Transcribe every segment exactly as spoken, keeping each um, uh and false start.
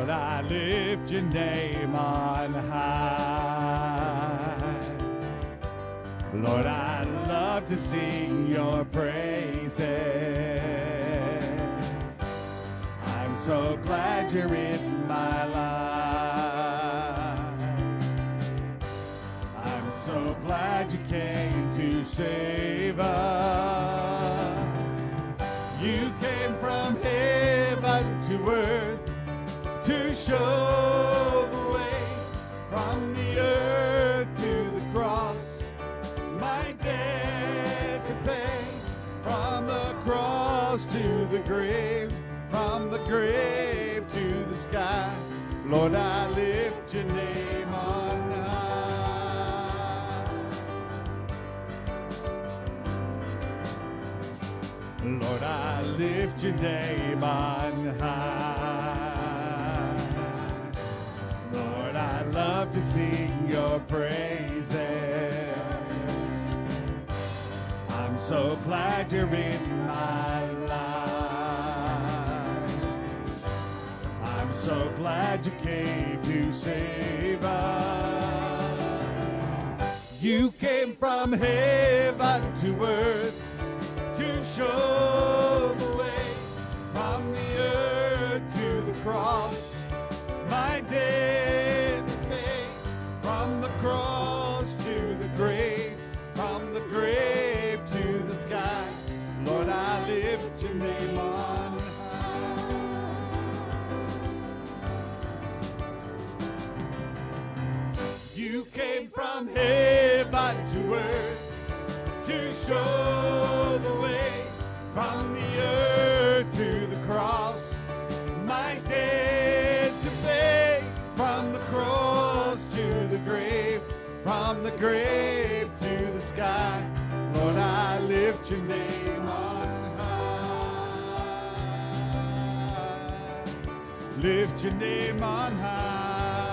Lord, I lift your name on high. Lord, I love to sing your praises. I'm so glad you're in my life. I'm so glad you came to save us. You came from heaven to earth to show the way, from the earth to the cross, my debt to pay, from the cross to the grave, from the grave to the sky. Lord, I lift your name on high. Lord, I lift your name on high. Lord, I love to sing your praises. I'm so glad you're in my life. I'm so glad you came to save us. You came from heaven to earth to show the way, from the earth to the cross, my debt to pay, from the cross to the grave, from the grave to the sky. Lord, I lift your name on high. You came from heaven to earth to show the way, from the earth to the cross, my debt to pay, from the cross to the grave, from the grave to the sky. Lord, I lift your name on high. Lift your name on high.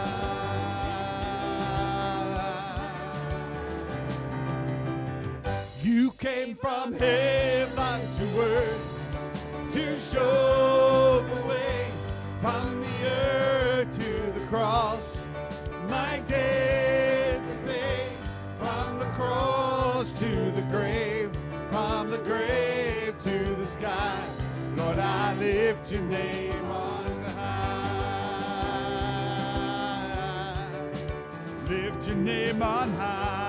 You came from heaven to earth to show the way, from the earth to the cross, my debt to pay, from the cross to the grave, from the grave to the sky. Lord, I lift your name on high. Lift your name on high.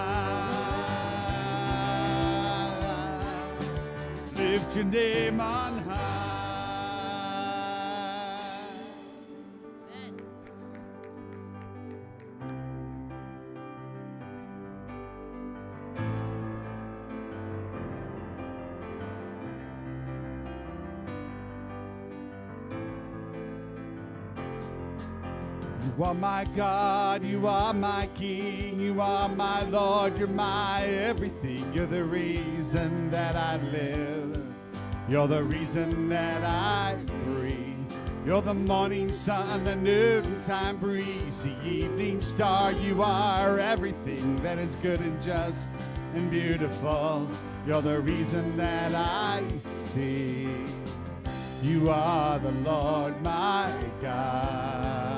Lift your name on high. Amen. You are my God, you are my King, you are my Lord, you're my everything. You're the reason that I live. You're the reason that I breathe. You're the morning sun, the noontime breeze, the evening star. You are everything that is good and just and beautiful. You're the reason that I see. You are the Lord my God.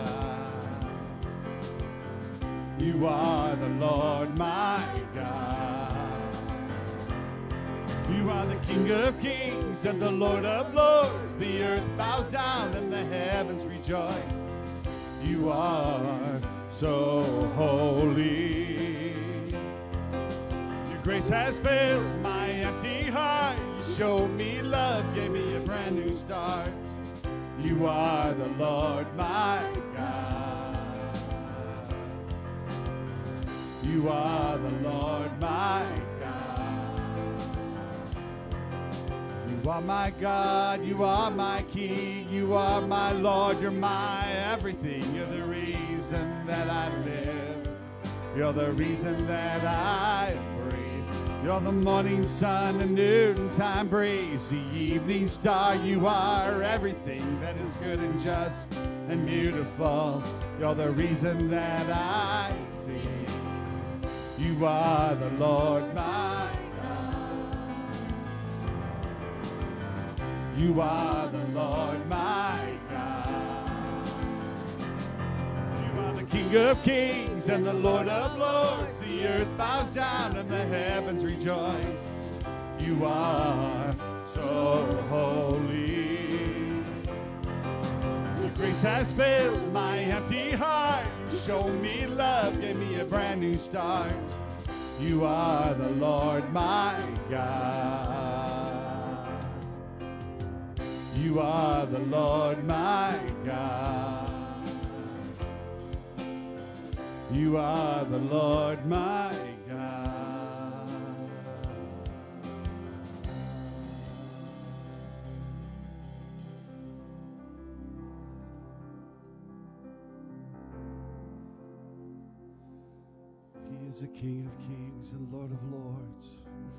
You are the Lord my God. You are the King of kings and the Lord of lords. The earth bows down and the heavens rejoice. You are so holy. Your grace has filled my empty heart. You showed me love, gave me a brand new start. You are the Lord my God. You are the Lord my God. You are my God, you are my King, you are my Lord, you're my everything. You're the reason that I live. You're the reason that I breathe. You're the morning sun, the noontime breeze, the evening star. You are everything that is good and just and beautiful. You're the reason that I see. You are the Lord my God. You are the Lord my God. King of kings and the Lord of lords. The earth bows down and the heavens rejoice. You are so holy. Your grace has filled my empty heart. You showed me love, gave me a brand new start. You are the Lord my God. You are the Lord my God. You are the Lord my God. He is the King of kings and Lord of lords.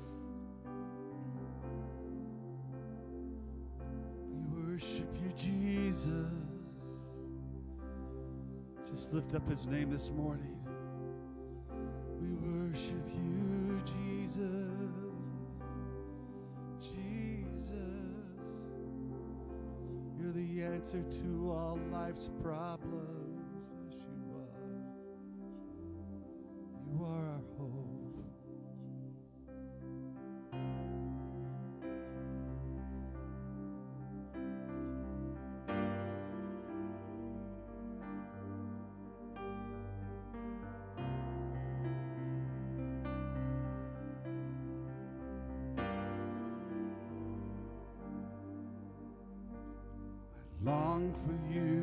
We worship you, Jesus. Just lift up his name this morning. We worship you, Jesus. Jesus. You're the answer to all life's problems. Yes, you are. You are our hope. Long for you.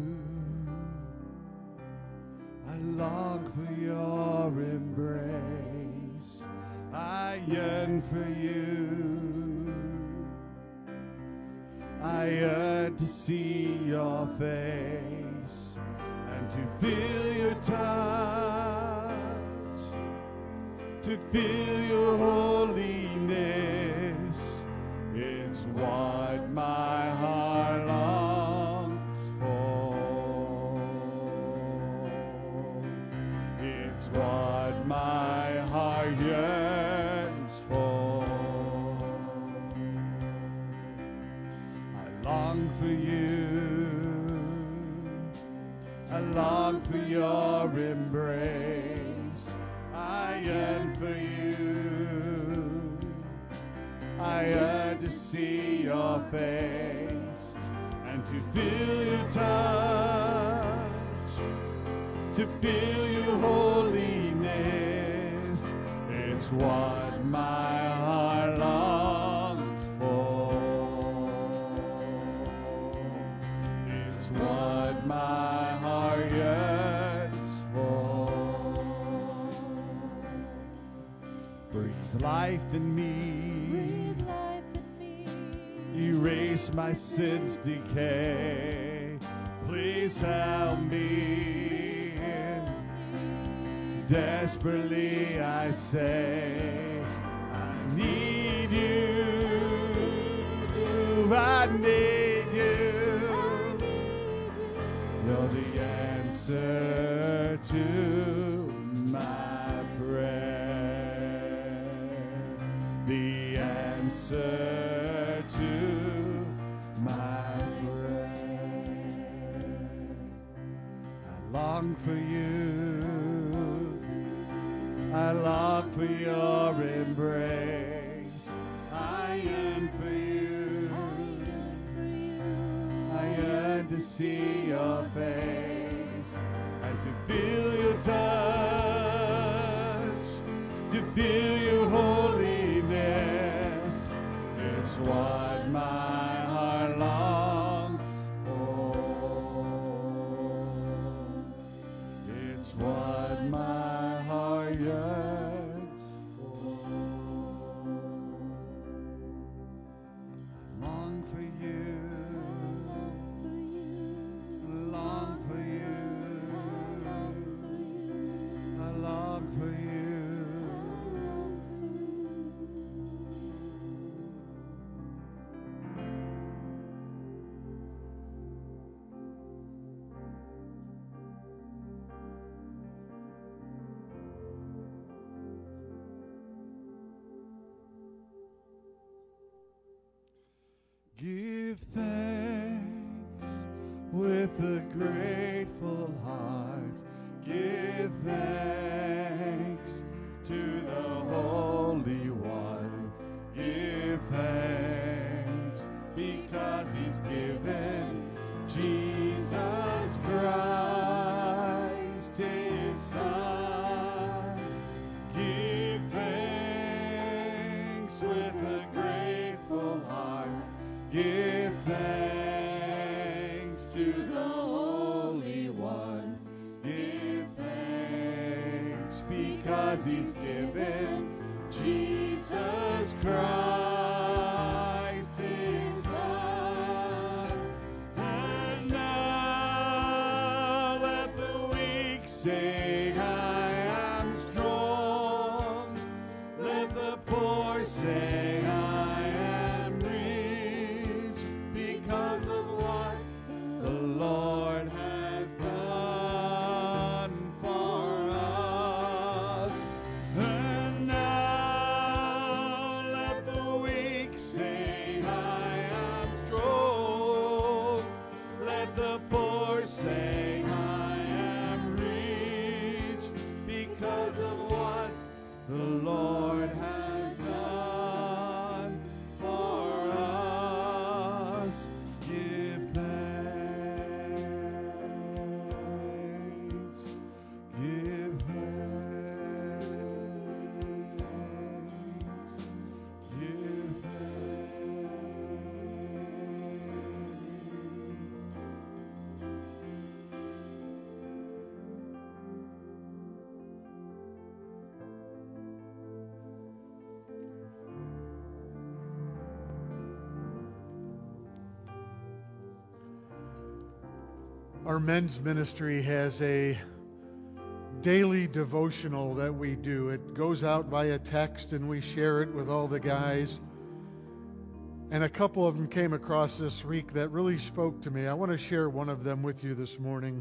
I long for your embrace. I yearn for you. I yearn to see your face and to feel your touch, to feel your holiness. It's what my heart longs for. It's what my heart yearns for. I long for you. I long for your embrace. I yearn for you. I yearn to see your face and to feel your touch, to feel your holiness. It's what my heart longs for. It's what my heart yearns for. Breathe life in me. Erase my sins' decay. Please help me. Desperately I say, I need you. I need you. You're the answer to my prayer. The answer to my prayer. I long for you. I long for your embrace. I yearn for you. I yearn to see your face and to feel your touch, to feel your holiness. It's what my heart longs for. It's what my heart yearns for. I long for you. I long for you. I long for you. Give thanks with a grateful heart. thanks to the Holy One. Give thanks because He's given Jesus Christ His Son. And now let the weak say, I am strong. Let the poor say, I am rich, because of what the Lord has done for us. And now let the weak say, I am strong. Let the poor say, I am rich, because of what the Lord has done for us. Give thanks. Give thanks. Give Our men's ministry has a daily devotional that we do. It goes out via text and we share it with all the guys. And a couple of them came across this week that really spoke to me. I want to share one of them with you this morning.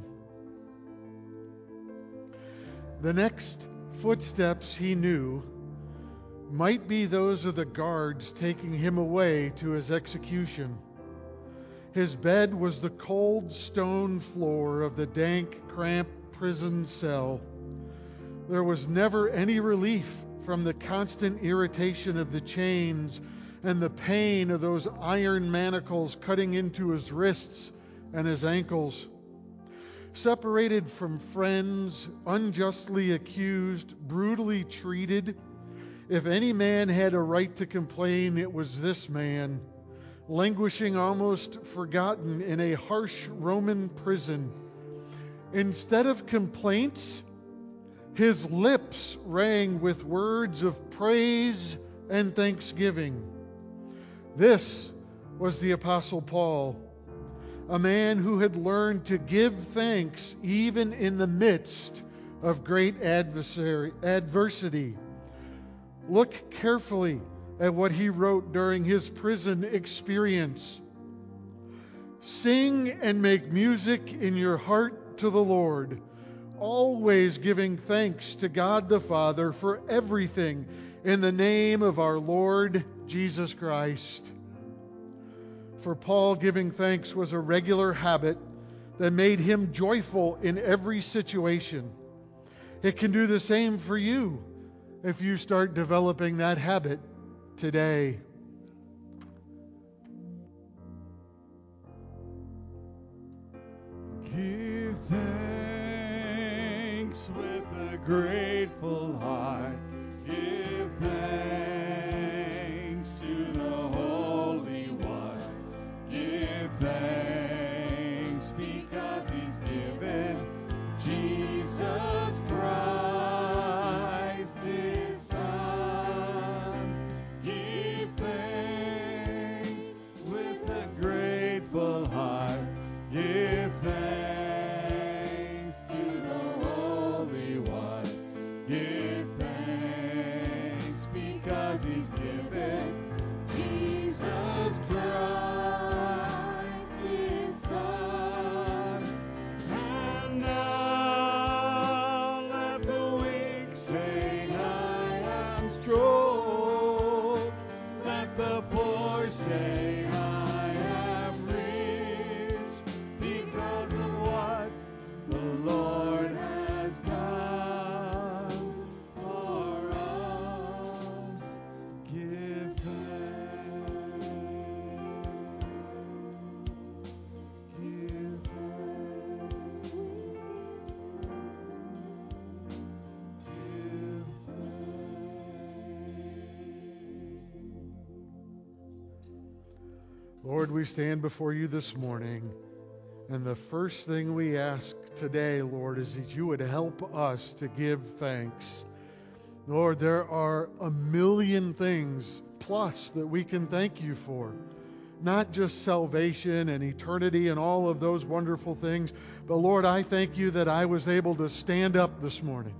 The next footsteps he knew might be those of the guards taking him away to his execution. His bed was the cold stone floor of the dank, cramped prison cell. There was never any relief from the constant irritation of the chains and the pain of those iron manacles cutting into his wrists and his ankles. Separated from friends, unjustly accused, brutally treated, if any man had a right to complain, it was this man, languishing almost forgotten in a harsh Roman prison. Instead of complaints, his lips rang with words of praise and thanksgiving. This was the Apostle Paul, a man who had learned to give thanks even in the midst of great adversary, adversity. Look carefully at what he wrote during his prison experience. Sing and make music in your heart to the Lord, always giving thanks to God the Father for everything in the name of our Lord Jesus Christ. For Paul, giving thanks was a regular habit that made him joyful in every situation. It can do the same for you if you start developing that habit today. Give thanks with a grateful heart. Give thanks to the Holy One. Give thanks because He's given Jesus Christ His Son. Give thanks with a grateful heart. Give thanks to the Holy One. Lord, we stand before you this morning, and the first thing we ask today, Lord, is that you would help us to give thanks. Lord, there are a million things plus that we can thank you for. Not just salvation and eternity and all of those wonderful things, but Lord, I thank you that I was able to stand up this morning.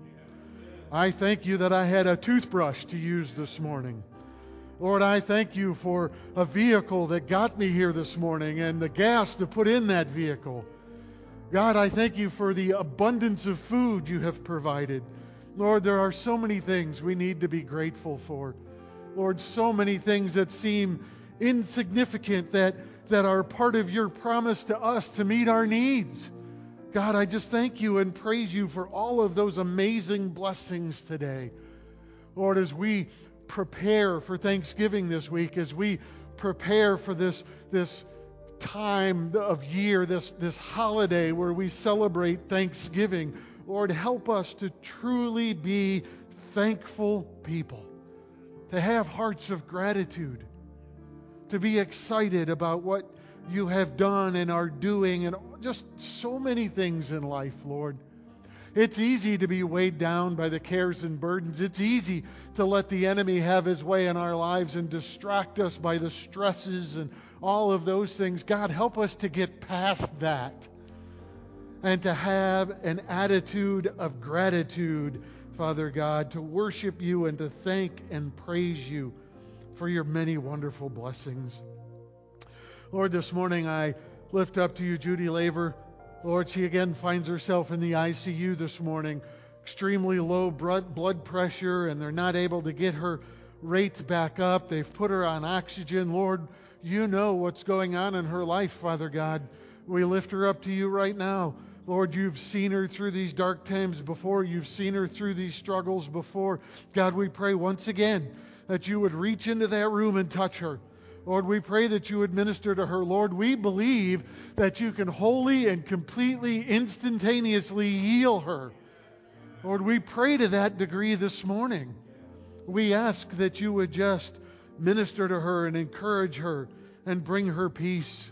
I thank you that I had a toothbrush to use this morning. Lord, I thank you for a vehicle that got me here this morning and the gas to put in that vehicle. God, I thank you for the abundance of food you have provided. Lord, there are so many things we need to be grateful for. Lord, so many things that seem insignificant that, that are part of your promise to us to meet our needs. God, I just thank you and praise you for all of those amazing blessings today. Lord, as we prepare for Thanksgiving this week, as we prepare for this, this time of year, this, this holiday where we celebrate Thanksgiving, Lord, help us to truly be thankful people, to have hearts of gratitude, to be excited about what you have done and are doing, and just so many things in life, Lord. It's easy to be weighed down by the cares and burdens. It's easy to let the enemy have his way in our lives and distract us by the stresses and all of those things. God, help us to get past that and to have an attitude of gratitude, Father God, to worship you and to thank and praise you for your many wonderful blessings. Lord, this morning I lift up to you Judy Laver. Lord, she again finds herself in the I C U this morning, extremely low blood pressure, and they're not able to get her rate back up. They've put her on oxygen. Lord, you know what's going on in her life, Father God. We lift her up to you right now. Lord, you've seen her through these dark times before. You've seen her through these struggles before. God, we pray once again that you would reach into that room and touch her. Lord, we pray that you would minister to her. Lord, we believe that you can wholly and completely, instantaneously heal her. Lord, we pray to that degree this morning. We ask that you would just minister to her and encourage her and bring her peace.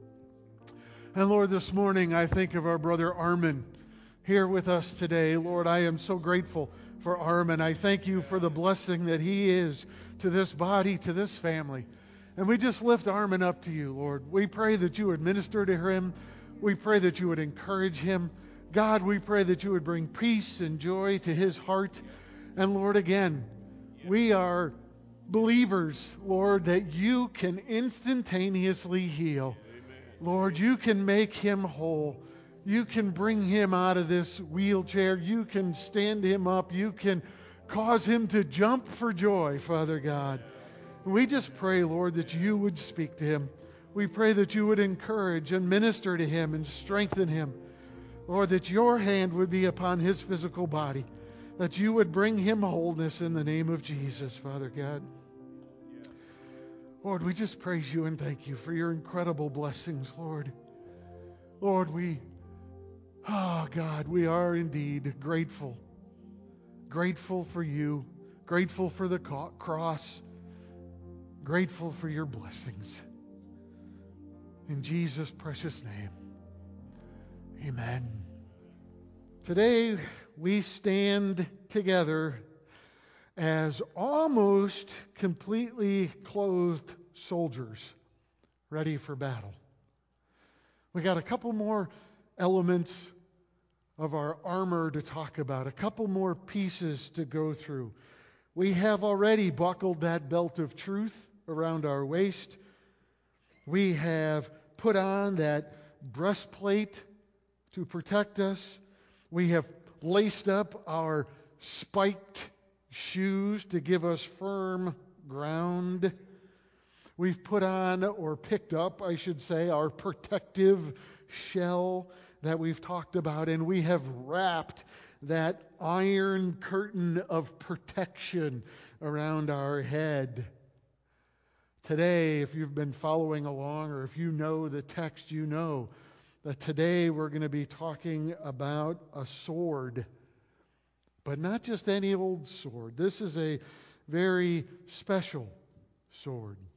And Lord, this morning I think of our brother Armin here with us today. Lord, I am so grateful for Armin. I thank you for the blessing that he is to this body, to this family. And we just lift Armin up to you, Lord. We pray that you would minister to him. We pray that you would encourage him. God, we pray that you would bring peace and joy to his heart. And Lord, again, we are believers, Lord, that you can instantaneously heal. Lord, you can make him whole. You can bring him out of this wheelchair. You can stand him up. You can cause him to jump for joy, Father God. We just pray, Lord, that you would speak to him. We pray that you would encourage and minister to him and strengthen him. Lord, that your hand would be upon his physical body, that you would bring him wholeness in the name of Jesus, Father God. Lord, we just praise you and thank you for your incredible blessings, Lord. Lord, we, oh God, we are indeed grateful. Grateful for you, grateful for the cross, grateful for your blessings. In Jesus' precious name, amen. Today we stand together as almost completely clothed soldiers ready for battle. We got a couple more elements of our armor to talk about, a couple more pieces to go through. We have already buckled that belt of truth around our waist. We have put on that breastplate to protect us. We have laced up our spiked shoes to give us firm ground. We've put on, or picked up, I should say, our protective shell that we've talked about, and we have wrapped that iron curtain of protection around our head. Today, if you've been following along, or if you know the text, you know that today we're going to be talking about a sword. But not just any old sword. This is a very special sword.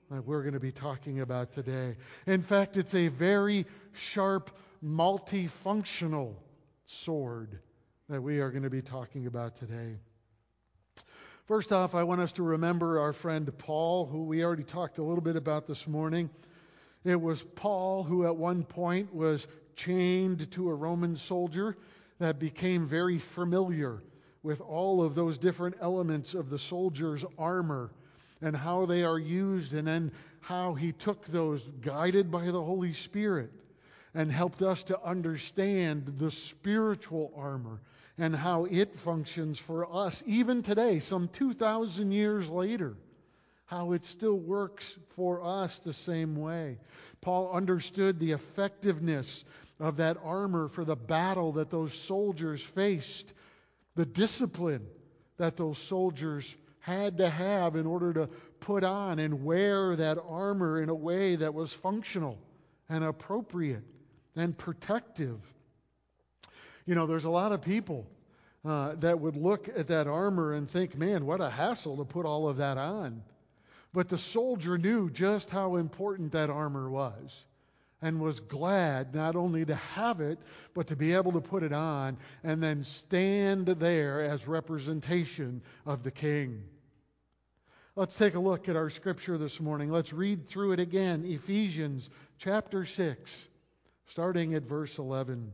that we're going to be talking about today. In fact, it's a very sharp, multifunctional sword that we are going to be talking about today. First off, I want us to remember our friend Paul, who we already talked a little bit about this morning. It was Paul who at one point was chained to a Roman soldier that became very familiar with all of those different elements of the soldier's armor and how they are used, and then how he took those, guided by the Holy Spirit, and helped us to understand the spiritual armor and how it functions for us even today, some two thousand years later, how it still works for us the same way. Paul understood the effectiveness of that armor for the battle that those soldiers faced, the discipline that those soldiers had to have in order to put on and wear that armor in a way that was functional and appropriate and protective. You know, there's a lot of people uh, that would look at that armor and think, man, what a hassle to put all of that on. But the soldier knew just how important that armor was, and was glad not only to have it, but to be able to put it on and then stand there as representation of the king. Let's take a look at our scripture this morning. Let's read through it again. Ephesians chapter six, starting at verse eleven.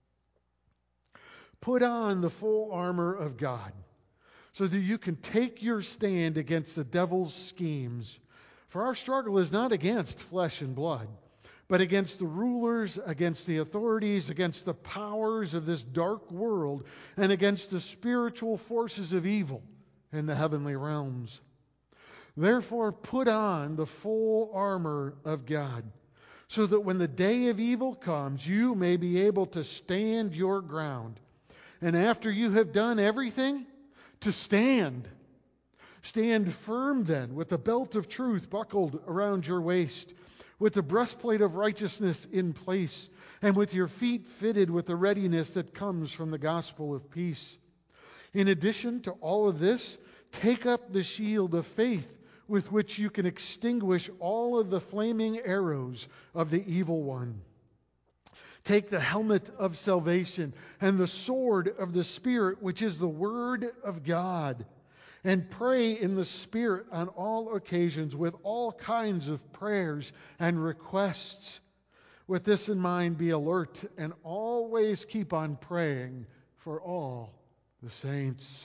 Put on the full armor of God, so that you can take your stand against the devil's schemes. For our struggle is not against flesh and blood, but against the rulers, against the authorities, against the powers of this dark world, and against the spiritual forces of evil in the heavenly realms. Therefore, put on the full armor of God, so that when the day of evil comes, you may be able to stand your ground. And after you have done everything, to stand. Stand firm then, with the belt of truth buckled around your waist, with the breastplate of righteousness in place, and with your feet fitted with the readiness that comes from the gospel of peace. In addition to all of this, take up the shield of faith, with which you can extinguish all of the flaming arrows of the evil one. Take the helmet of salvation and the sword of the Spirit, which is the Word of God, and pray in the Spirit on all occasions with all kinds of prayers and requests. With this in mind, be alert and always keep on praying for all the saints.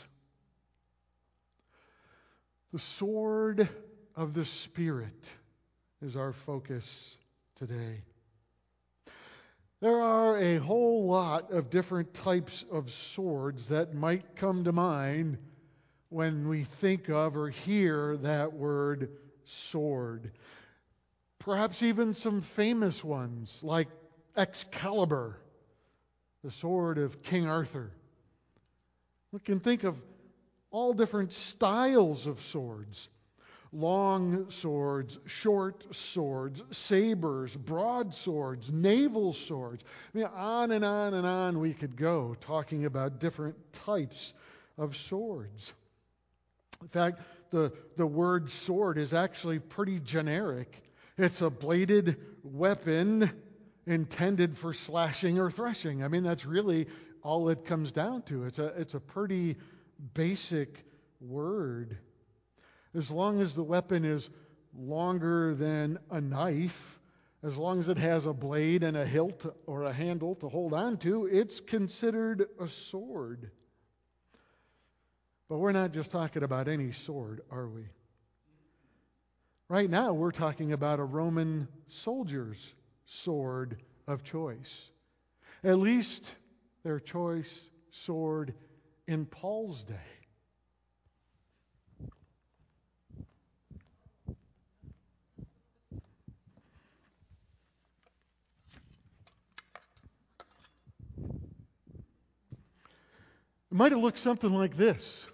The sword of the Spirit is our focus today. There are a whole lot of different types of swords that might come to mind when we think of or hear that word sword. Perhaps even some famous ones like Excalibur, the sword of King Arthur. We can think of all different styles of swords. Long swords, short swords, sabers, broadswords, naval swords. I mean, on and on and on we could go talking about different types of swords. In fact, the, the word sword is actually pretty generic. It's a bladed weapon intended for slashing or threshing. I mean, that's really all it comes down to. It's a, it's a pretty basic word. As long as the weapon is longer than a knife, as long as it has a blade and a hilt or a handle to hold on to, it's considered a sword. But we're not just talking about any sword, are we? Right now, we're talking about a Roman soldier's sword of choice. At least their choice sword in Paul's day. It might have looked something like this.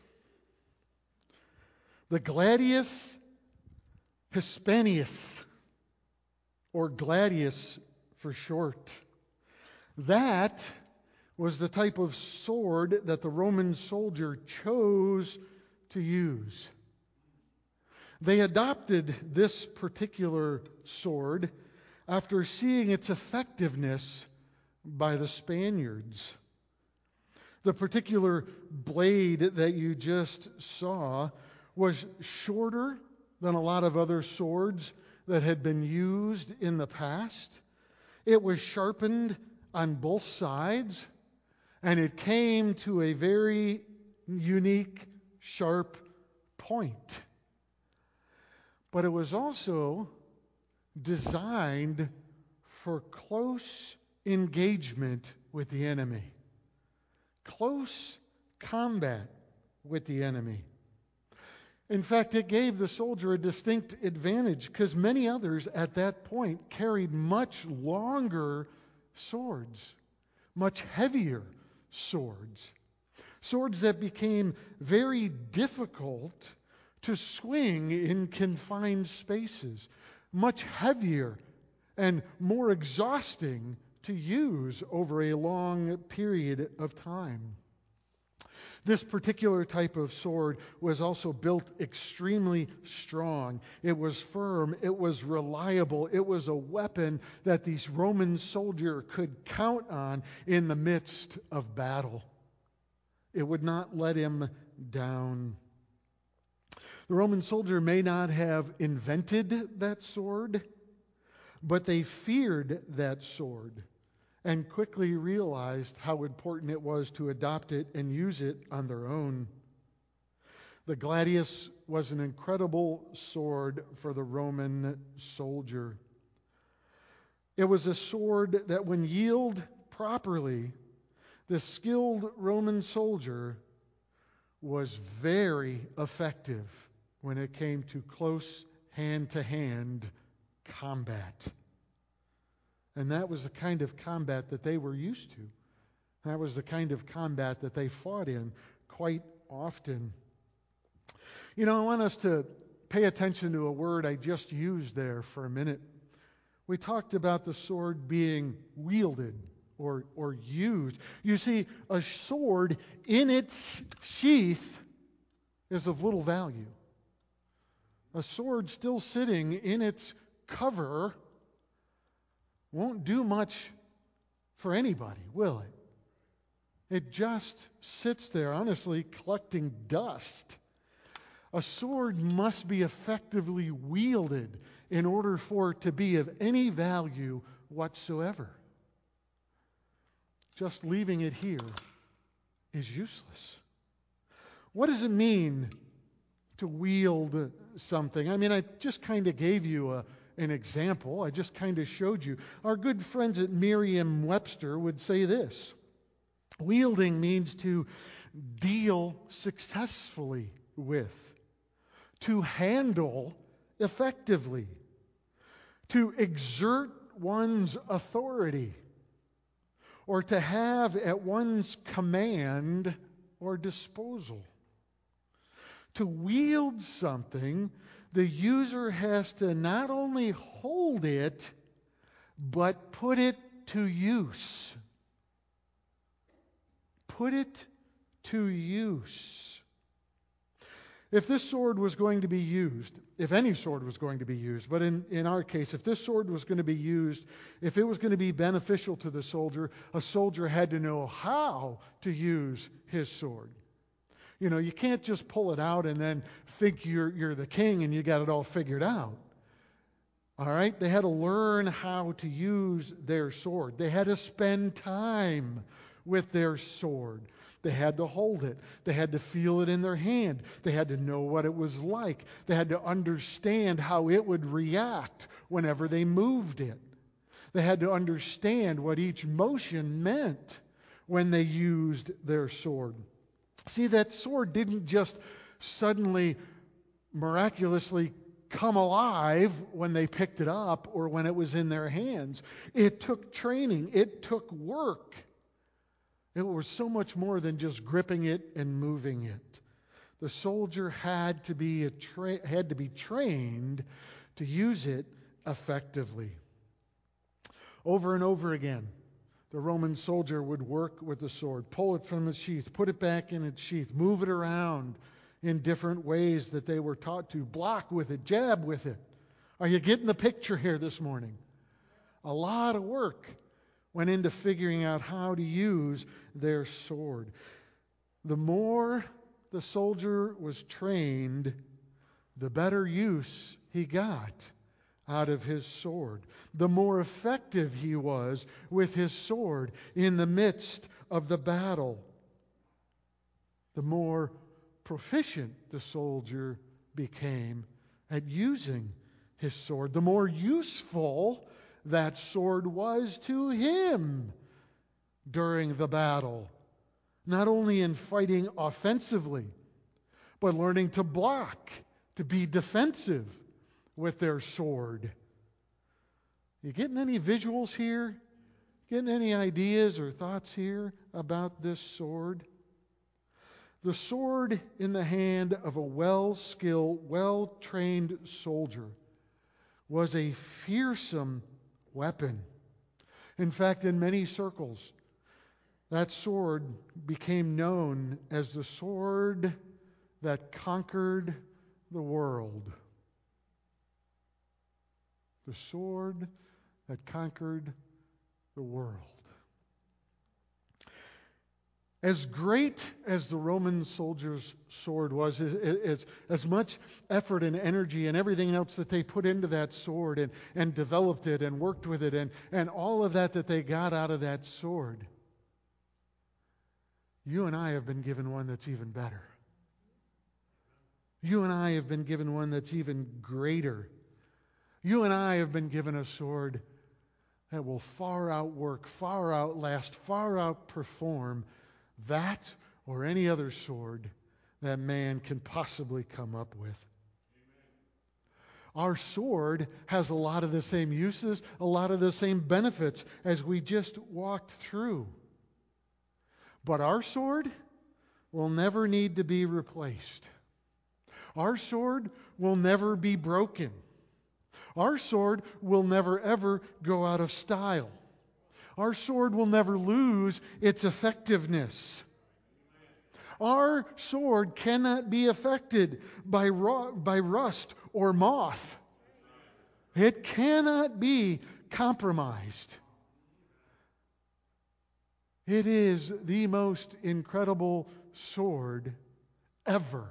The Gladius Hispanius, or Gladius for short. That was the type of sword that the Roman soldier chose to use. They adopted this particular sword after seeing its effectiveness by the Spaniards. The particular blade that you just saw was shorter than a lot of other swords that had been used in the past. It was sharpened on both sides, and it came to a very unique, sharp point. But it was also designed for close engagement with the enemy, close combat with the enemy. In fact, it gave the soldier a distinct advantage because many others at that point carried much longer swords, much heavier swords, swords that became very difficult to swing in confined spaces, much heavier and more exhausting to use over a long period of time. This particular type of sword was also built extremely strong. It was firm. It was reliable. It was a weapon that the Roman soldier could count on in the midst of battle. It would not let him down. The Roman soldier may not have invented that sword, but they feared that sword and quickly realized how important it was to adopt it and use it on their own. The gladius was an incredible sword for the Roman soldier. It was a sword that, when wielded properly, the skilled Roman soldier was very effective when it came to close hand-to-hand combat. And that was the kind of combat that they were used to. That was the kind of combat that they fought in quite often. You know, I want us to pay attention to a word I just used there for a minute. We talked about the sword being wielded or, or used. You see, a sword in its sheath is of little value. A sword still sitting in its cover won't do much for anybody, will it? It just sits there, honestly, collecting dust. A sword must be effectively wielded in order for it to be of any value whatsoever. Just leaving it here is useless. What does it mean to wield something? I mean, I just kind of gave you a An example. I just kind of showed you. Our good friends at Merriam-Webster would say this: wielding means to deal successfully with, to handle effectively, to exert one's authority, or to have at one's command or disposal. To wield something, the user has to not only hold it, but put it to use. Put it to use. If this sword was going to be used, if any sword was going to be used, but in, in our case, if this sword was going to be used, if it was going to be beneficial to the soldier, a soldier had to know how to use his sword. You know, you can't just pull it out and then think you're you're the king and you got it all figured out. All right? They had to learn how to use their sword. They had to spend time with their sword. They had to hold it. They had to feel it in their hand. They had to know what it was like. They had to understand how it would react whenever they moved it. They had to understand what each motion meant when they used their sword. See, that sword didn't just suddenly, miraculously come alive when they picked it up or when it was in their hands. It took training. It took work. It was so much more than just gripping it and moving it. The soldier had to be a tra- had to be trained to use it effectively. Over and over again, the Roman soldier would work with the sword, pull it from its sheath, put it back in its sheath, move it around in different ways that they were taught to. Block with it, jab with it. Are you getting the picture here this morning? A lot of work went into figuring out how to use their sword. The more the soldier was trained, the better use he got out of his sword. The more effective he was with his sword in the midst of the battle. The more proficient the soldier became at using his sword. The more useful that sword was to him during the battle. Not only in fighting offensively, but learning to block, to be defensive with their sword. You getting any visuals here? Getting any ideas or thoughts here about this sword? The sword in the hand of a well-skilled, well-trained soldier was a fearsome weapon. In fact, in many circles, that sword became known as the sword that conquered the world. The sword that conquered the world. As great as the Roman soldier's sword was, as, as, as much effort and energy and everything else that they put into that sword and, and developed it and worked with it and, and all of that that they got out of that sword, you and I have been given one that's even better. You and I have been given one that's even greater. You and I have been given a sword that will far outwork, far outlast, far outperform that or any other sword that man can possibly come up with. Our sword has a lot of the same uses, a lot of the same benefits as we just walked through. But our sword will never need to be replaced. Our sword will never be broken. Our sword will never ever go out of style. Our sword will never lose its effectiveness. Our sword cannot be affected by, ru- by rust or moth. It cannot be compromised. It is the most incredible sword ever.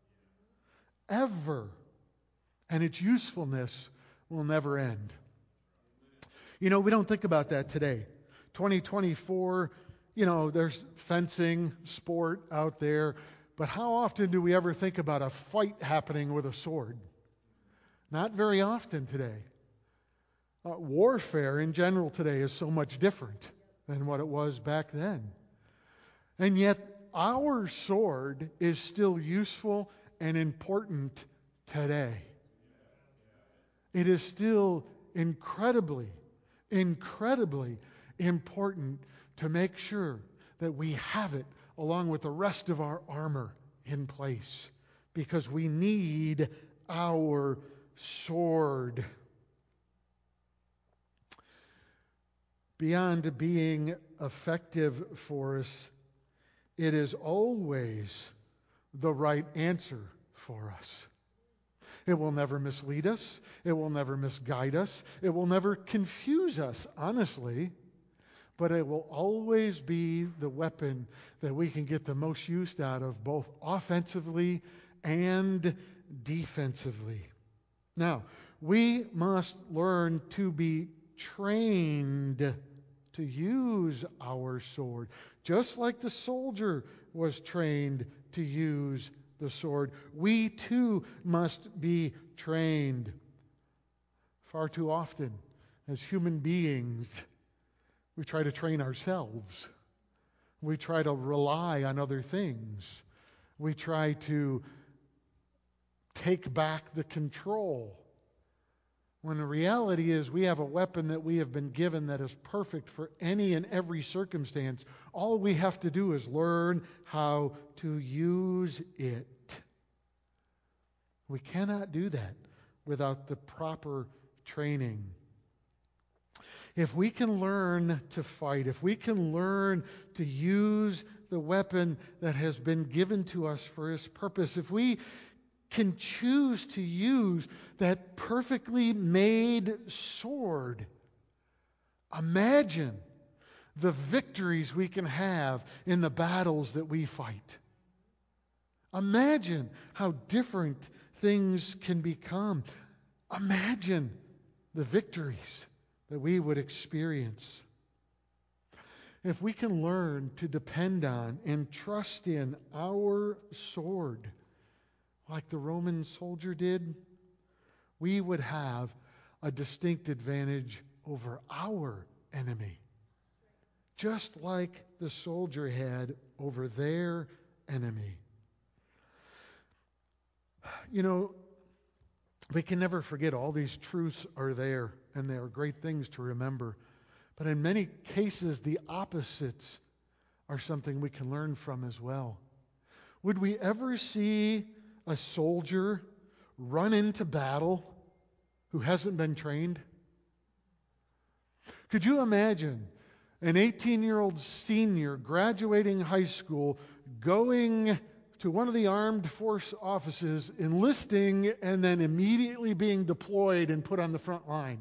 Ever. And its usefulness will never end. You know, we don't think about that today. twenty twenty-four, you know, there's fencing, sport out there. But how often do we ever think about a fight happening with a sword? Not very often today. Uh, warfare in general today is so much different than what it was back then. And yet, our sword is still useful and important today. It is still incredibly, incredibly important to make sure that we have it along with the rest of our armor in place, because we need our sword. Beyond being effective for us, it is always the right answer for us. It will never mislead us. It will never misguide us. It will never confuse us, honestly. But it will always be the weapon that we can get the most use out of, both offensively and defensively. Now, we must learn to be trained to use our sword, just like the soldier was trained to use the sword. We too must be trained. Far too often, as human beings, we try to train ourselves. We try to rely on other things. We try to take back the control. When the reality is we have a weapon that we have been given that is perfect for any and every circumstance. All we have to do is learn how to use it. We cannot do that without the proper training. If we can learn to fight, if we can learn to use the weapon that has been given to us for His purpose, if we can choose to use that perfectly made sword, imagine the victories we can have in the battles that we fight. Imagine how different things can become. Imagine the victories that we would experience. If we can learn to depend on and trust in our sword, like the Roman soldier did, we would have a distinct advantage over our enemy, just like the soldier had over their enemy. You know, we can never forget all these truths are there, and they are great things to remember. But in many cases, the opposites are something we can learn from as well. Would we ever see a soldier run into battle who hasn't been trained? Could you imagine an eighteen-year-old senior graduating high school going to one of the armed force offices, enlisting, and then immediately being deployed and put on the front line?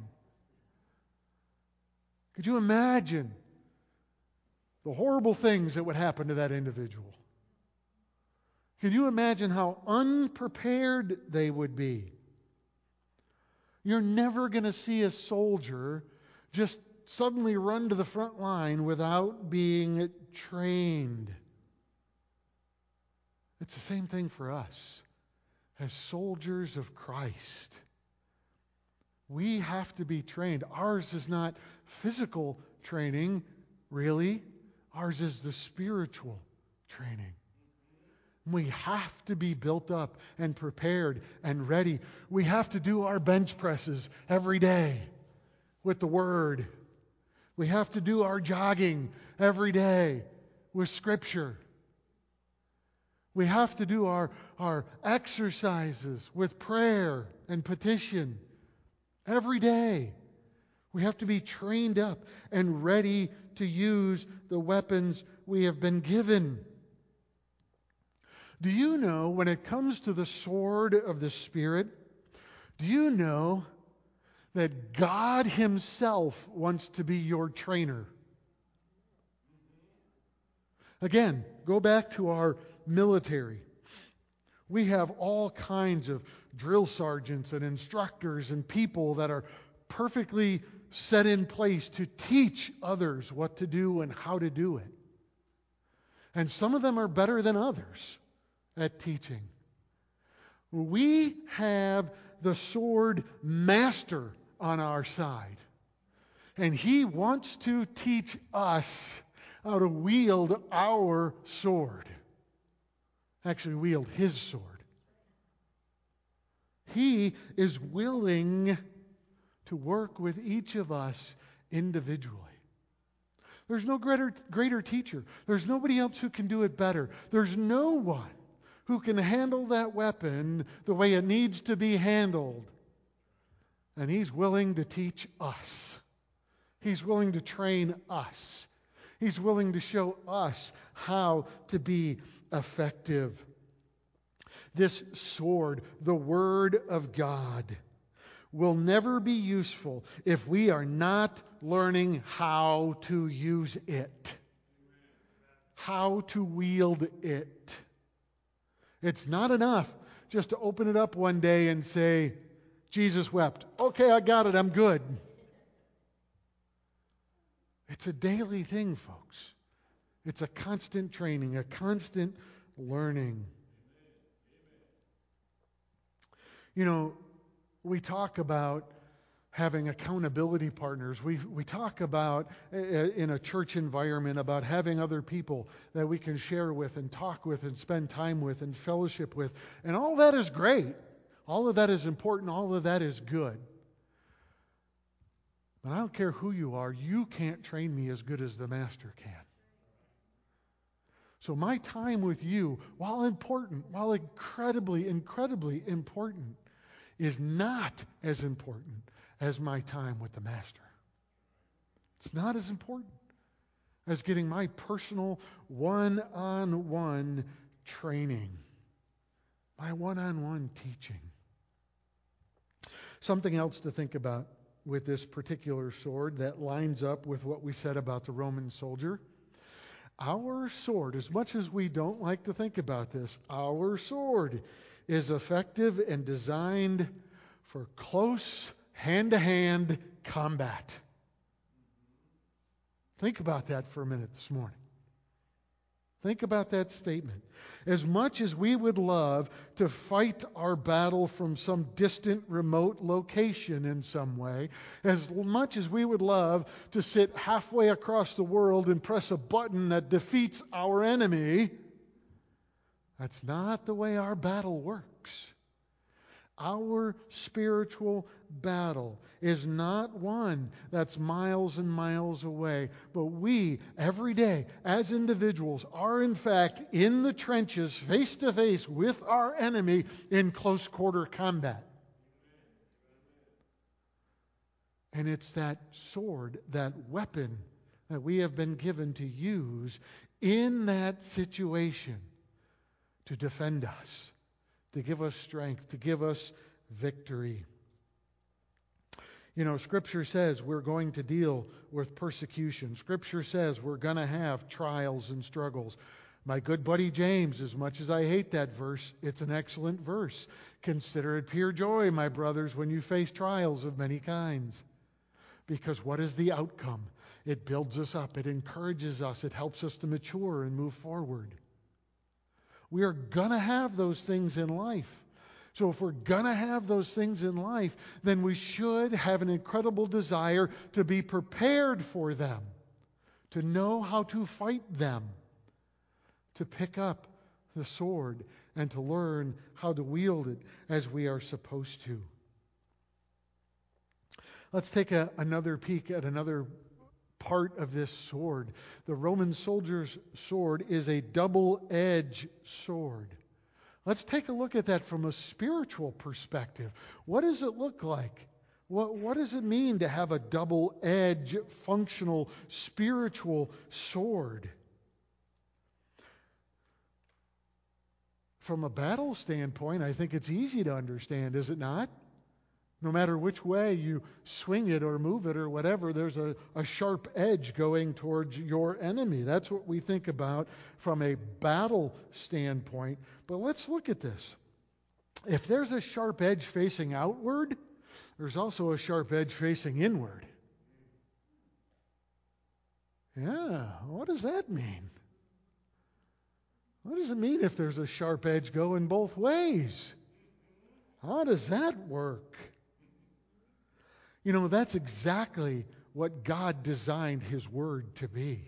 Could you imagine the horrible things that would happen to that individual? Can you imagine how unprepared they would be? You're never going to see a soldier just suddenly run to the front line without being trained. It's the same thing for us as soldiers of Christ. We have to be trained. Ours is not physical training, really. Ours is the spiritual training. We have to be built up and prepared and ready. We have to do our bench presses every day with the Word. We have to do our jogging every day with Scripture. We have to do our, our exercises with prayer and petition every day. We have to be trained up and ready to use the weapons we have been given. Do you know, when it comes to the sword of the Spirit, do you know that God Himself wants to be your trainer? Again, go back to our military. We have all kinds of drill sergeants and instructors and people that are perfectly set in place to teach others what to do and how to do it. And some of them are better than others at teaching. We have the sword master on our side, and he wants to teach us how to wield our sword. Actually, wield his sword. He is willing to work with each of us individually. There's no greater, greater teacher. There's nobody else who can do it better. There's no one who can handle that weapon the way it needs to be handled. And He's willing to teach us. He's willing to train us. He's willing to show us how to be effective. This sword, the Word of God, will never be useful if we are not learning how to use it, how to wield it. It's not enough just to open it up one day and say, Jesus wept. Okay, I got it. I'm good. It's a daily thing, folks. It's a constant training, a constant learning. You know, we talk about having accountability partners. We we talk about, in a church environment, about having other people that we can share with and talk with and spend time with and fellowship with. And all that is great. All of that is important. All of that is good. But I don't care who you are, you can't train me as good as the Master can. So my time with you, while important, while incredibly, incredibly important, is not as important as my time with the Master. It's not as important as getting my personal one-on-one training, my one-on-one teaching. Something else to think about with this particular sword that lines up with what we said about the Roman soldier. Our sword, as much as we don't like to think about this, our sword is effective and designed for close hand-to-hand combat. Think about that for a minute this morning. Think about that statement. As much as we would love to fight our battle from some distant, remote location in some way, as much as we would love to sit halfway across the world and press a button that defeats our enemy, that's not the way our battle works. Our spiritual battle is not one that's miles and miles away, but we, every day, as individuals, are in fact in the trenches, face to face with our enemy in close quarter combat. And it's that sword, that weapon that we have been given to use in that situation to defend us, to give us strength, to give us victory. You know, Scripture says we're going to deal with persecution. Scripture says we're going to have trials and struggles. My good buddy James, as much as I hate that verse, it's an excellent verse. Consider it pure joy, my brothers, when you face trials of many kinds. Because what is the outcome? It builds us up. It encourages us. It helps us to mature and move forward. We are going to have those things in life. So if we're going to have those things in life, then we should have an incredible desire to be prepared for them, to know how to fight them, to pick up the sword and to learn how to wield it as we are supposed to. Let's take a, another peek at another part of this sword. The Roman soldier's sword is a double-edged sword. Let's take a look at that from a spiritual perspective. What does it look like? What, what does it mean to have a double-edged, functional, spiritual sword? From a battle standpoint, I think it's easy to understand, is it not? No matter which way you swing it or move it or whatever, there's a, a sharp edge going towards your enemy. That's what we think about from a battle standpoint. But let's look at this. If there's a sharp edge facing outward, there's also a sharp edge facing inward. Yeah, what does that mean? What does it mean if there's a sharp edge going both ways? How does that work? You know, that's exactly what God designed His Word to be.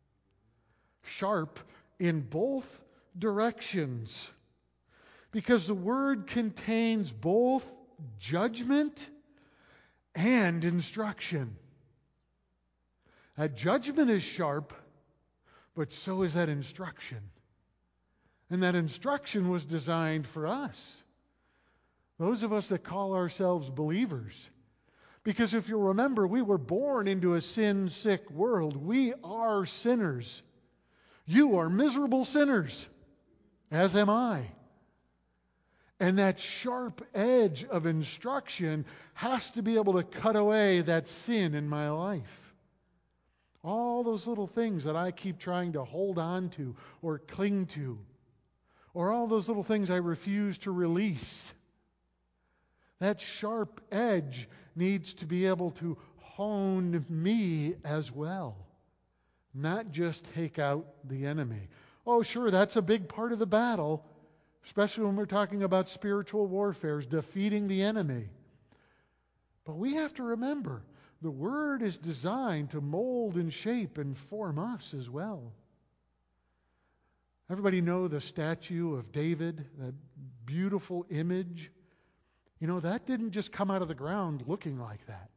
Sharp in both directions. Because the Word contains both judgment and instruction. That judgment is sharp, but so is that instruction. And that instruction was designed for us. Those of us that call ourselves believers. Because if you remember, we were born into a sin-sick world. We are sinners. You are miserable sinners, as am I. And that sharp edge of instruction has to be able to cut away that sin in my life. All those little things that I keep trying to hold on to or cling to, or all those little things I refuse to release. That sharp edge needs to be able to hone me as well, not just take out the enemy. Oh, sure, that's a big part of the battle, especially when we're talking about spiritual warfare, defeating the enemy. But we have to remember, the Word is designed to mold and shape and form us as well. Everybody know the statue of David, that beautiful image? You know, that didn't just come out of the ground looking like that.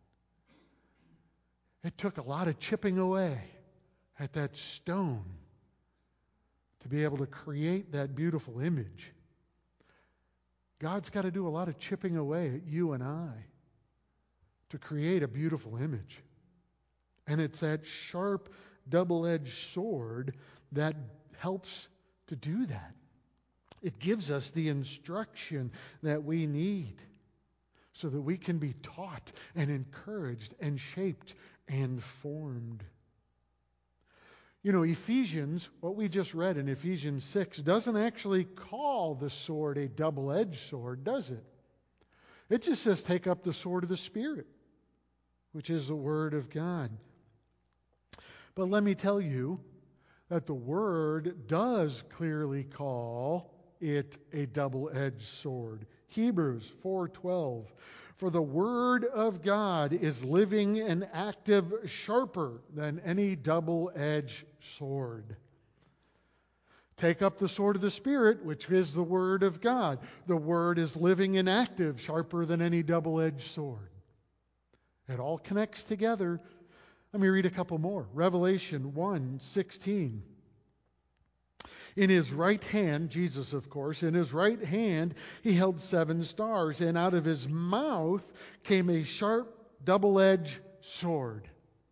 It took a lot of chipping away at that stone to be able to create that beautiful image. God's got to do a lot of chipping away at you and I to create a beautiful image. And it's that sharp, double-edged sword that helps to do that. It gives us the instruction that we need so that we can be taught and encouraged and shaped and formed. You know, Ephesians, what we just read in Ephesians six, doesn't actually call the sword a double-edged sword, does it? It just says take up the sword of the Spirit, which is the Word of God. But let me tell you that the Word does clearly call it a double-edged sword. Hebrews four twelve. For the Word of God is living and active, sharper than any double-edged sword. Take up the sword of the Spirit, which is the Word of God. The Word is living and active, sharper than any double-edged sword. It all connects together. Let me read a couple more. Revelation one sixteen. In his right hand, Jesus of course, in his right hand he held seven stars, and out of his mouth came a sharp double-edged sword.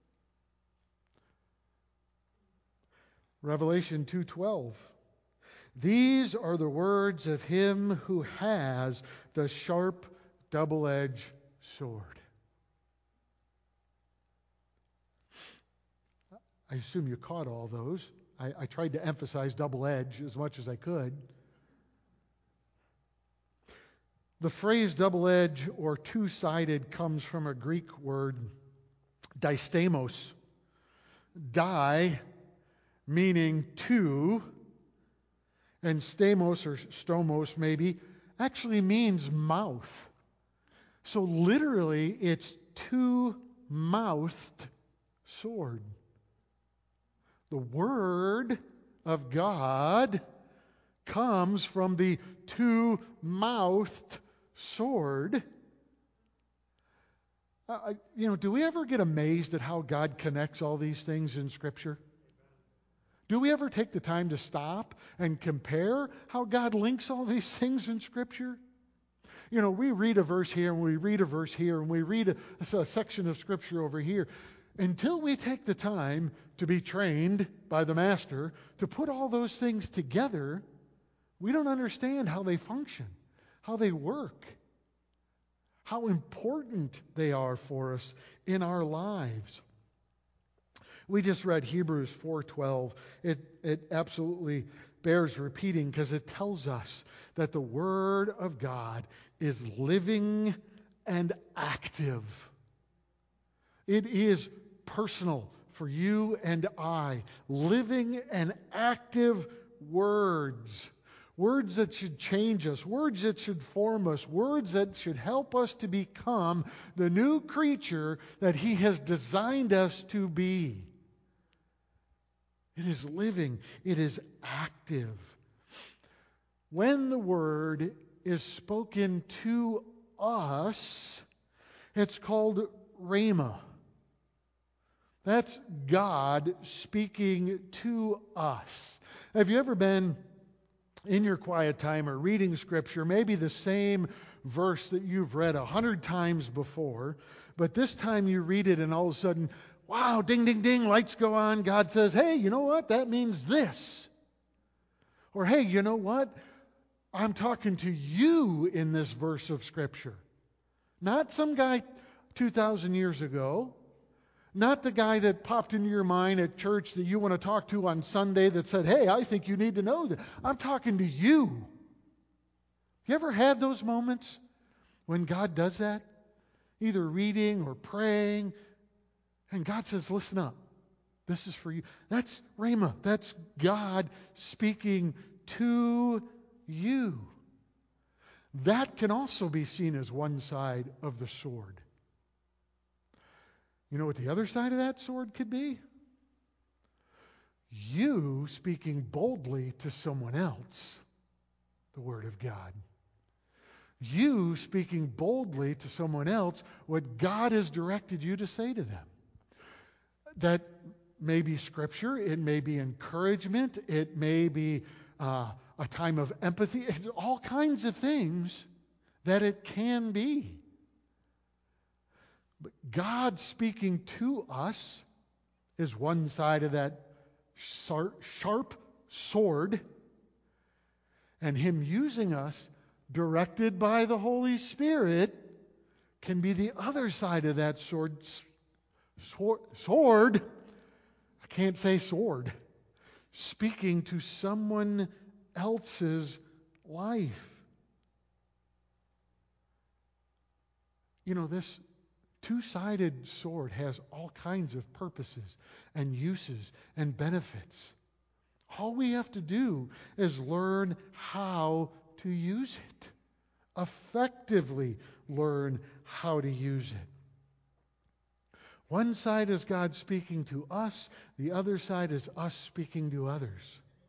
Revelation two twelve. These are the words of him who has the sharp double-edged sword. I assume you caught all those. I, I tried to emphasize double edge as much as I could. The phrase double edge or two-sided comes from a Greek word, distemos. Di, meaning two, and stemos or stomos maybe, actually means mouth. So literally it's two-mouthed sword. The Word of God comes from the two-mouthed sword. Uh, you know, do we ever get amazed at how God connects all these things in Scripture? Do we ever take the time to stop and compare how God links all these things in Scripture? You know, we read a verse here and we read a verse here and we read a, a section of Scripture over here. Until we take the time to be trained by the Master to put all those things together, we don't understand how they function, how they work, how important they are for us in our lives. We just read Hebrews four twelve. It, it absolutely bears repeating because it tells us that the Word of God is living and active. It is personal for you and I. Living and active words. Words that should change us. Words that should form us. Words that should help us to become the new creature that He has designed us to be. It is living. It is active. When the Word is spoken to us, it's called rhema. That's God speaking to us. Have you ever been in your quiet time or reading Scripture, maybe the same verse that you've read a hundred times before, but this time you read it and all of a sudden, wow, ding, ding, ding, lights go on. God says, hey, you know what? That means this. Or, hey, you know what? I'm talking to you in this verse of Scripture. Not some guy two thousand years ago. Not the guy that popped into your mind at church that you want to talk to on Sunday that said, hey, I think you need to know that. I'm talking to you. You ever had those moments when God does that? Either reading or praying. And God says, listen up. This is for you. That's rhema. That's God speaking to you. That can also be seen as one side of the sword. You know what the other side of that sword could be? You speaking boldly to someone else the Word of God. You speaking boldly to someone else what God has directed you to say to them. That may be Scripture, it may be encouragement, it may be uh, a time of empathy, all kinds of things that it can be. But God speaking to us is one side of that sharp sword, and Him using us, directed by the Holy Spirit, can be the other side of that sword. Sword, sword. I can't say sword. Speaking to someone else's life. You know, this two-sided sword has all kinds of purposes and uses and benefits. All we have to do is learn how to use it. Effectively learn how to use it. One side is God speaking to us. The other side is us speaking to others.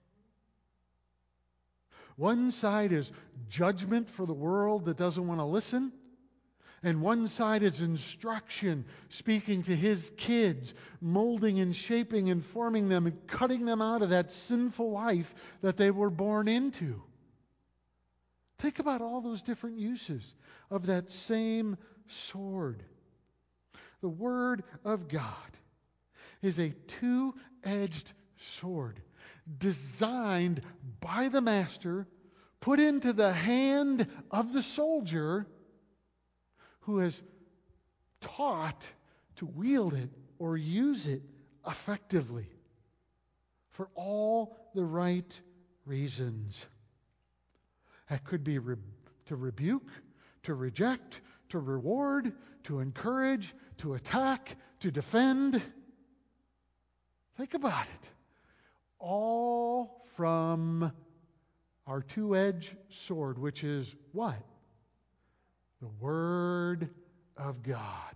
One side is judgment for the world that doesn't want to listen. And one side is instruction, speaking to His kids, molding and shaping and forming them and cutting them out of that sinful life that they were born into. Think about all those different uses of that same sword. The Word of God is a two-edged sword designed by the Master, put into the hand of the soldier who has taught to wield it or use it effectively for all the right reasons. That could be re- to rebuke, to reject, to reward, to encourage, to attack, to defend. Think about it. All from our two-edged sword, which is what? The Word of God.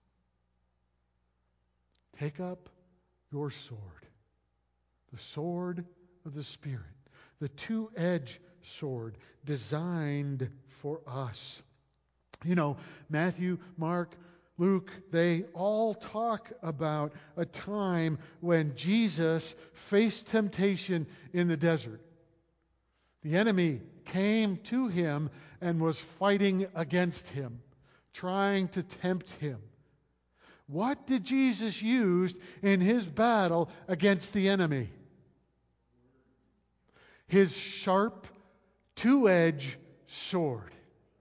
Take up your sword, the sword of the Spirit, the two-edged sword designed for us. You know, Matthew, Mark, Luke, they all talk about a time when Jesus faced temptation in the desert. The enemy came to Him and was fighting against Him, trying to tempt Him. What did Jesus use in His battle against the enemy? His sharp, two-edged sword.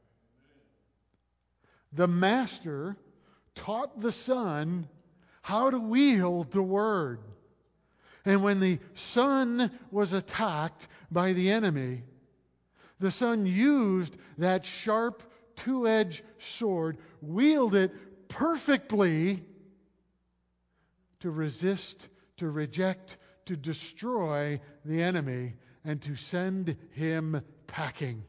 The Master taught the Son how to wield the Word. And when the Son was attacked by the enemy, the Son used that sharp, two-edged sword, wielded it perfectly to resist, to reject, to destroy the enemy, and to send him packing.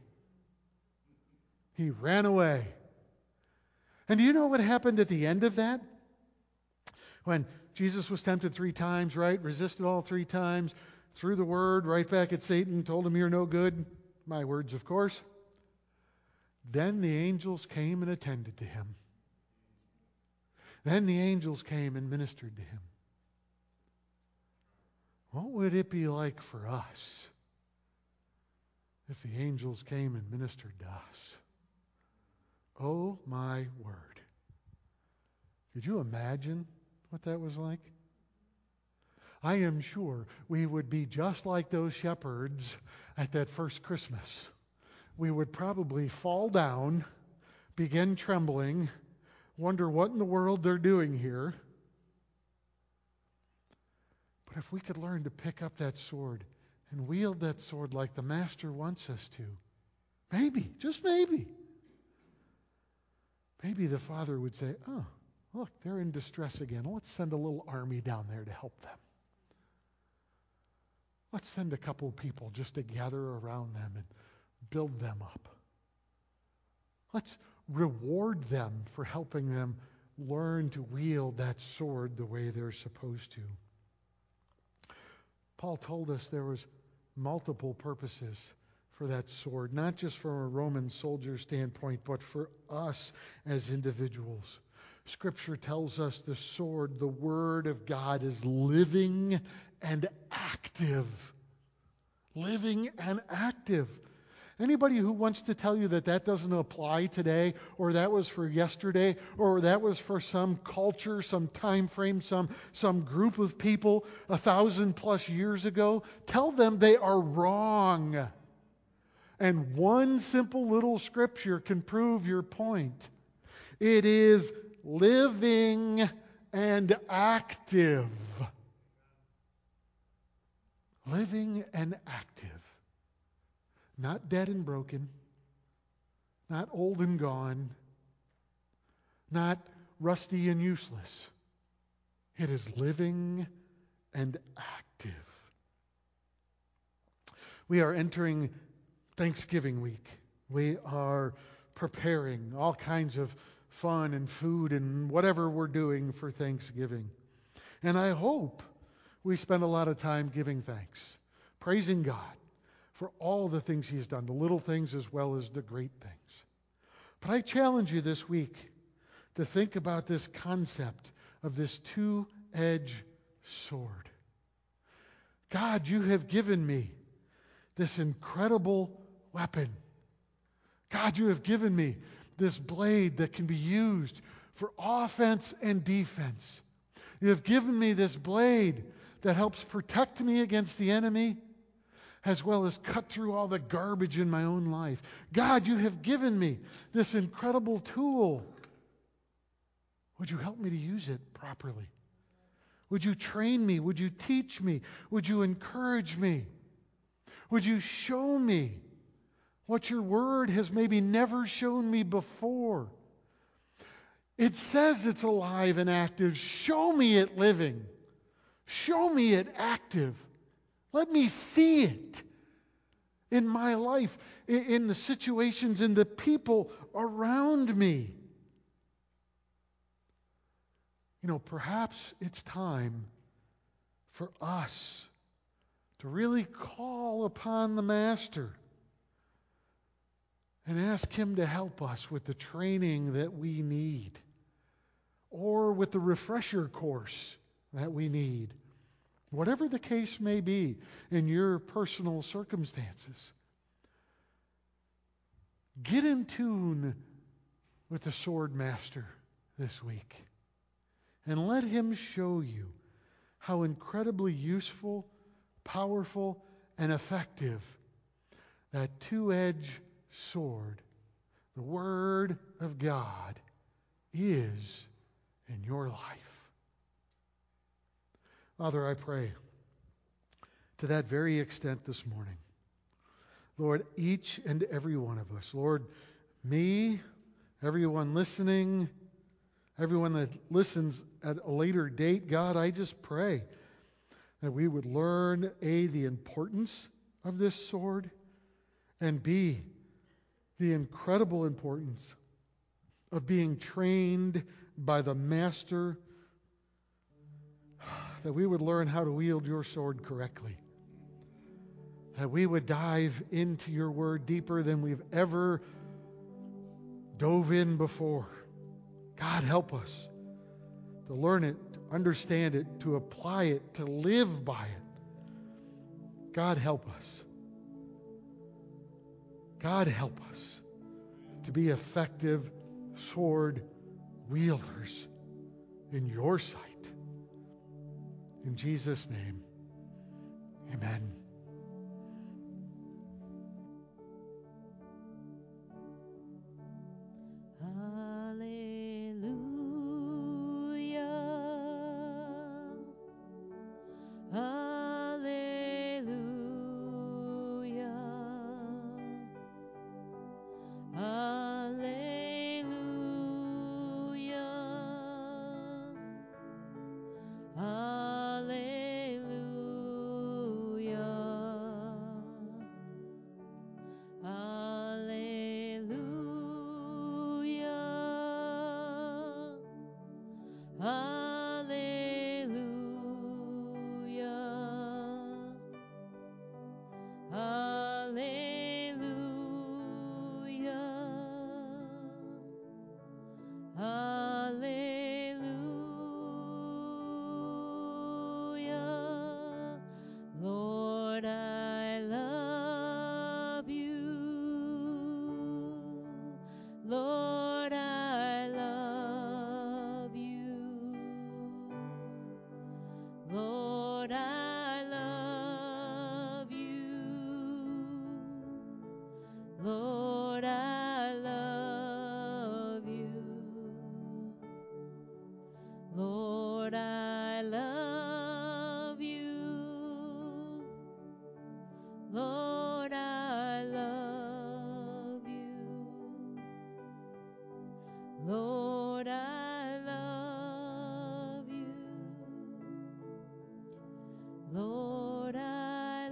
He ran away. And do you know what happened at the end of that? When Jesus was tempted three times, right? Resisted all three times. Threw the word right back at Satan. Told him, "You're no good." My words, of course. Then the angels came and attended to him. Then the angels came and ministered to him. What would it be like for us if the angels came and ministered to us? Oh, my word. Could you imagine what that was like? I am sure we would be just like those shepherds at that first Christmas. We would probably fall down, begin trembling, wonder what in the world they're doing here. But if we could learn to pick up that sword and wield that sword like the Master wants us to, maybe, just maybe, maybe the Father would say, "Oh, look, they're in distress again. Let's send a little army down there to help them. Let's send a couple of people just to gather around them and build them up. Let's reward them for helping them learn to wield that sword the way they're supposed to." Paul told us there was multiple purposes for that sword, not just from a Roman soldier standpoint, but for us as individuals. Scripture tells us the sword, the Word of God, is living and active. Living and active. Anybody who wants to tell you that that doesn't apply today, or that was for yesterday, or that was for some culture, some time frame, some, some group of people a thousand plus years ago, tell them they are wrong. And one simple little scripture can prove your point. It is living and active. Living and active. Not dead and broken, not old and gone, not rusty and useless. It is living and active. We are entering Thanksgiving week. We are preparing all kinds of fun and food and whatever we're doing for Thanksgiving. And I hope we spend a lot of time giving thanks, praising God for all the things He has done, the little things as well as the great things. But I challenge you this week to think about this concept of this two-edged sword. God, you have given me this incredible weapon. God, you have given me this blade that can be used for offense and defense. You have given me this blade that helps protect me against the enemy, as well as cut through all the garbage in my own life. God, you have given me this incredible tool. Would you help me to use it properly? Would you train me? Would you teach me? Would you encourage me? Would you show me what your word has maybe never shown me before? It says it's alive and active. Show me it living. Show me it active. Let me see it in my life, in the situations, in the people around me. You know, perhaps it's time for us to really call upon the Master and ask Him to help us with the training that we need, or with the refresher course that we need. Whatever the case may be in your personal circumstances, get in tune with the Sword Master this week and let Him show you how incredibly useful, powerful, and effective that two-edged sword, the Word of God, is in your life. Father, I pray to that very extent this morning. Lord, each and every one of us, Lord, me, everyone listening, everyone that listens at a later date, God, I just pray that we would learn, A, the importance of this sword, and B, the incredible importance of being trained by the Master, that we would learn how to wield your sword correctly. That we would dive into your word deeper than we've ever dove in before. God, help us to learn it, to understand it, to apply it, to live by it. God, help us. God, help us to be effective sword wielders in your sight. In Jesus' name, amen. Hallelujah. Lord, I love you. Lord, I love you. Lord, I love you. Lord, I love you. Lord, I love you. Lord, I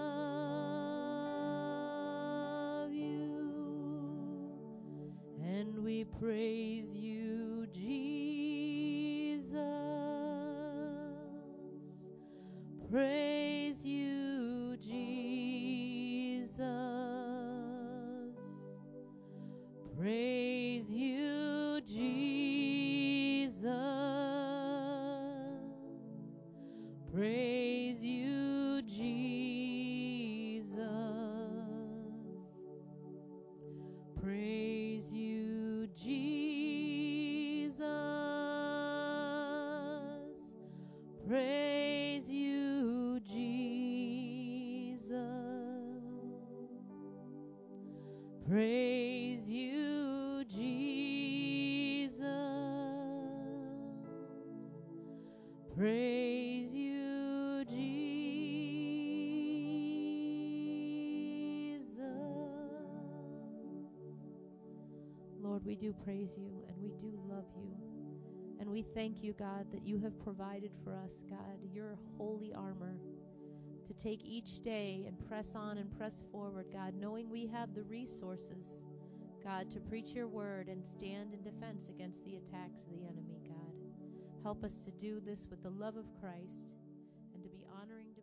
love you. And we praise you, Jesus. Praise you, Jesus. Praise you, Jesus. Praise you, Jesus. Praise you, Jesus. Praise you, Jesus. Praise you, Jesus. Praise you, Jesus. Lord, we do praise you and we do love you. And we thank you, God, that you have provided for us, God, your holy armor to take each day and press on and press forward, God, knowing we have the resources, God, to preach your word and stand in defense against the attacks of the enemy, God. Help us to do this with the love of Christ and to be honoring